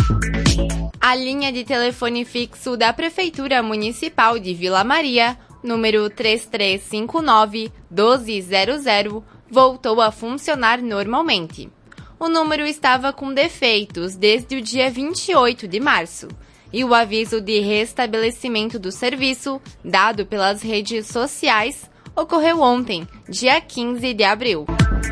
A linha de telefone fixo da Prefeitura Municipal de Vila Maria, número 3359-1200, voltou a funcionar normalmente. O número estava com defeitos desde o dia 28 de março, e o aviso de restabelecimento do serviço, dado pelas redes sociais, ocorreu ontem, dia 15 de abril.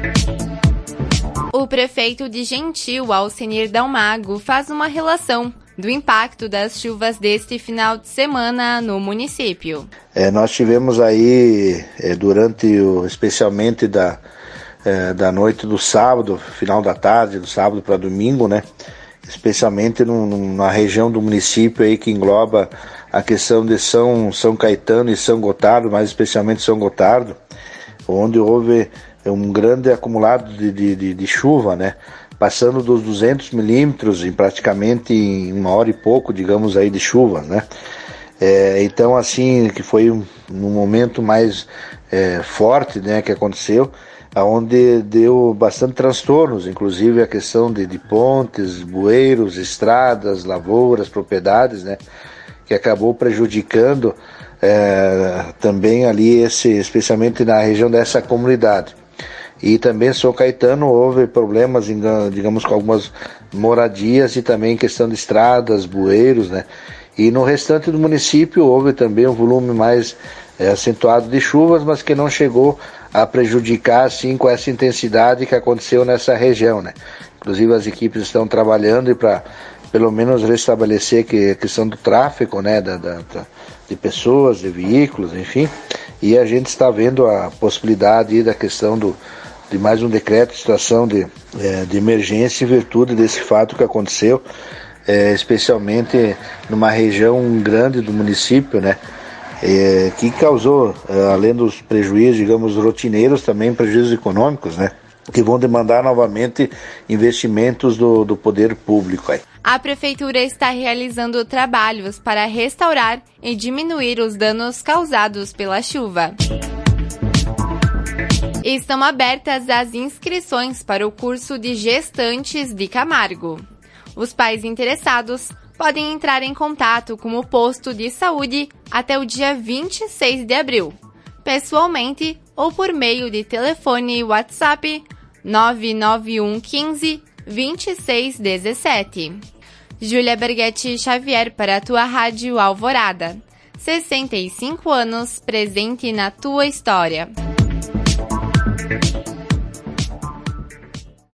O prefeito de Gentil, Alcenir Dalmago, faz uma relação do impacto das chuvas deste final de semana no município. Nós tivemos aí, especialmente da noite do sábado, final da tarde, do sábado para domingo, né? Especialmente na região do município aí que engloba a questão de São Caetano e São Gotardo, mais especialmente São Gotardo, onde houve um grande acumulado de chuva, né? Passando dos 200 milímetros praticamente em 1 hora e pouco, digamos aí, de chuva, né? Então, assim, que foi um momento mais forte, né, que aconteceu, onde deu bastante transtornos, inclusive a questão de pontes, bueiros, estradas, lavouras, propriedades, né, que acabou prejudicando também ali, especialmente na região dessa comunidade. E também em São Caetano houve problemas, digamos, com algumas moradias e também questão de estradas, bueiros, né? E no restante do município houve também um volume mais acentuado de chuvas, mas que não chegou a prejudicar assim com essa intensidade que aconteceu nessa região, né? Inclusive as equipes estão trabalhando para pelo menos restabelecer a questão do tráfego, né? De pessoas, de veículos, enfim. E a gente está vendo a possibilidade aí da questão de mais um decreto de situação de emergência em virtude desse fato que aconteceu, especialmente numa região grande do município, né, que causou, além dos prejuízos, digamos, rotineiros, também prejuízos econômicos, né, que vão demandar novamente investimentos do poder público aí. A Prefeitura está realizando trabalhos para restaurar e diminuir os danos causados pela chuva. Estão abertas as inscrições para o curso de gestantes de Camargo. Os pais interessados podem entrar em contato com o posto de saúde até o dia 26 de abril, pessoalmente ou por meio de telefone e WhatsApp 991 15 26 17. Júlia Berghetti Xavier para a tua Rádio Alvorada. 65 anos presente na tua história.